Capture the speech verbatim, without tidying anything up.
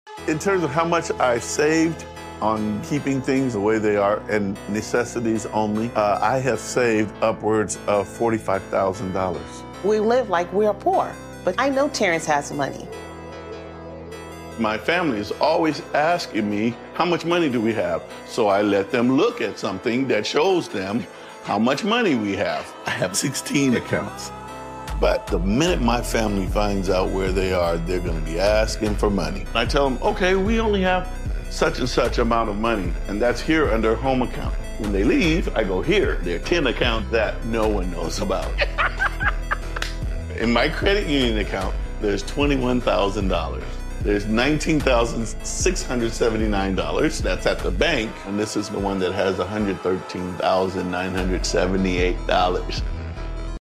In terms of how much I've saved on keeping things the way they are and necessities only, uh, I have saved upwards of forty-five thousand dollars. We live like we're poor, but I know Terrence has money. My family is always asking me, how much money do we have? So I let them look at something that shows them how much money we have. I have sixteen accounts. But the minute my family finds out where they are, they're gonna be asking for money. I tell them, okay, we only have such and such amount of money, and that's here under home account. When they leave, I go here. There are ten accounts that no one knows about. In my credit union account, there's twenty-one thousand dollars. There's nineteen thousand six hundred seventy-nine dollars. That's at the bank, and this is the one that has one hundred thirteen thousand nine hundred seventy-eight dollars.